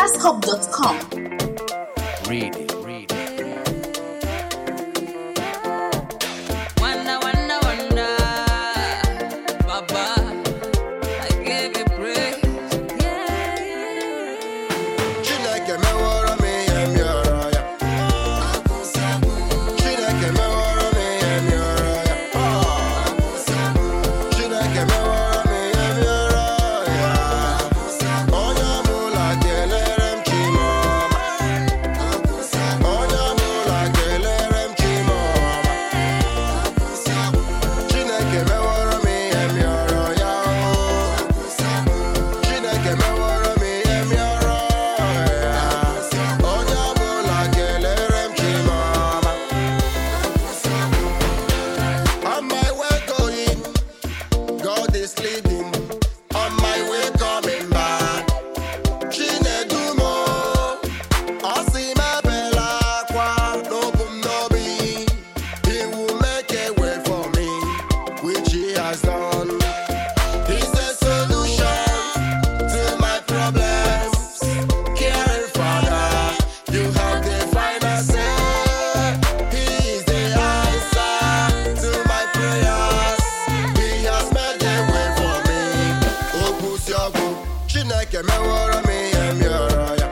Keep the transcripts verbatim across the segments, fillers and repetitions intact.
dukas hub dot com. Read it, read it. Wonder, wonder, wonder, Baba, I give you praise. Yeah, yeah. Chineke meworo mi em yoro ya. Chineke meworo mi em yoro ya. Chineke meworo mi em yoro ya. Onye ọbụla kelere m Chimoma. Onye ọbụla kelere m Chimoma. Chineke meworo mi em yoro ya. Chineke meworo mi em yoro ya. Onye ọbụla kelere m Chimoma. On my way going, God is leading. On my way coming back, Chinedumo. Osimebela kwa n'obu m n'obi. He will make a way for me, which he has done. He's the solution to my problems. Caring Father, you have the final say. He is the answer to my prayers. He has made a way for me. Obusiagu, Chineke meworo mi em yoro ya.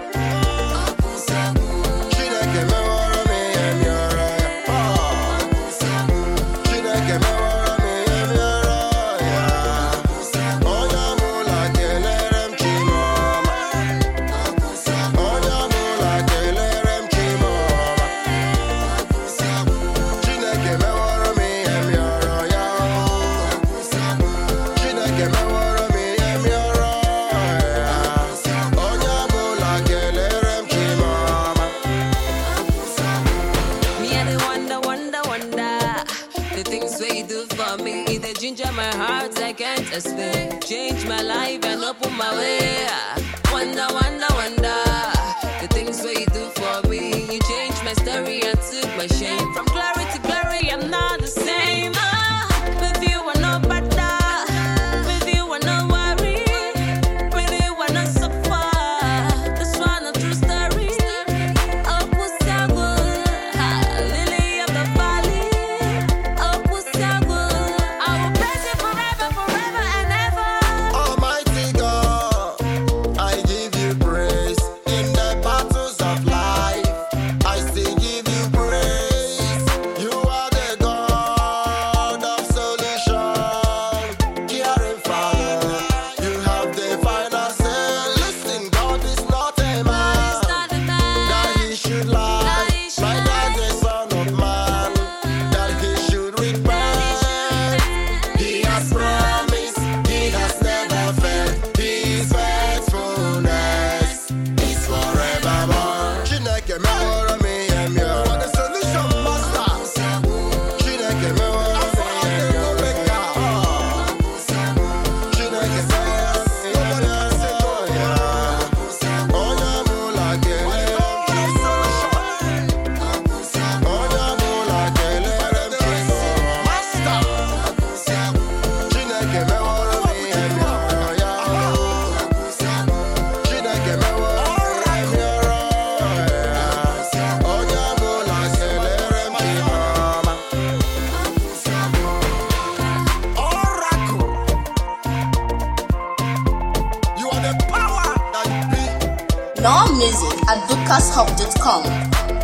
Chineke meworo mi em yoro ya. Chineke meworo mi em yoro ya. Onye ọbụla kelere m Chimoma. Onye ọbụla kelere m Chimoma. Chineke meworo mi em yoro ya. Chineke meworo mi em yoro ya. Onye ọbụla kelere m Chimoma. Me and the wonder, wonder, wonder. The things where you do for me, they ginger my heart, I can't explain. Change my life and open my way. Wonder, wonder, wonder. The things where you do for me, you changed my story and took my shame. From glory to glory, I'm not the same. Ah, with you, I know better. With you, I know worry. With you, I know suffer. This one a true story. Oh, Pusagu, lily of the valley. Oh, Pusagu, I will praise you forever, forever and ever. Almighty God, I give you praise. In the battles of life, I still give you praise. You are the God of solution. Caring Father, you have the final say. Listen, God is not a man Not a man. that he should lie. That he should My God, the Son of Man, that he should repent. He has promised, he has never failed. His faithfulness is forevermore. Chineke meworo mi em yoro. You are the solution master. Chineke meworo mi em yoro. Chineke meworo mi em yoro. Onye ọbụla kelere m Chimoma. Onye ọbụla kelere m Chimoma. Chineke meworo mi em yoro ya. Chineke meworo mi em yoro ya. Onye ọbụla kelere m Chimoma. Oracle, you are the power that be. More music at dukas hub dot com.